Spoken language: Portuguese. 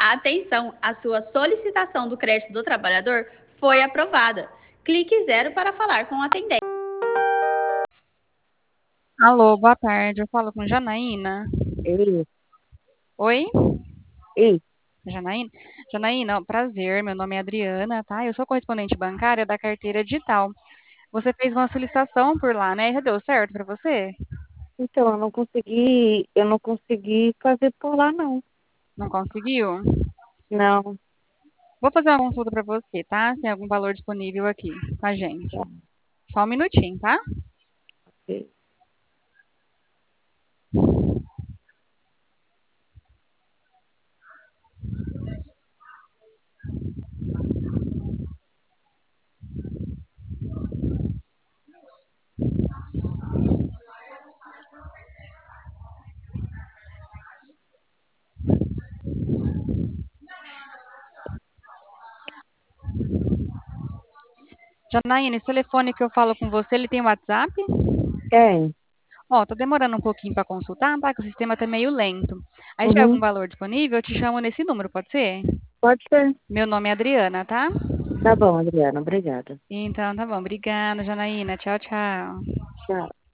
Atenção, a sua solicitação do crédito do trabalhador foi aprovada. Clique zero para falar com o atendente. Alô, boa tarde. Eu falo com Janaína. Ei, Oi? ei, Janaína? Janaína, prazer. Meu nome é Adriana, tá? Eu sou correspondente bancária da carteira digital. Você fez uma solicitação por lá, né? Já deu certo pra você? então eu não consegui fazer por lá, não. Não conseguiu? Não. Vou fazer uma consulta pra você, tá? Se tem algum valor disponível aqui com a gente. Tá, Só um minutinho, tá? ok. Janaína, esse telefone que eu falo com você, ele tem WhatsApp? Quem? Ó, tá demorando um pouquinho pra consultar, tá? Que o sistema tá meio lento. Aí se tiver algum Uhum. valor disponível, eu te chamo nesse número, pode ser? Pode ser. Meu nome é Adriana, tá? Tá bom, Adriana, obrigada. Então, tá bom. Obrigada, Janaína. Tchau, tchau. Tchau.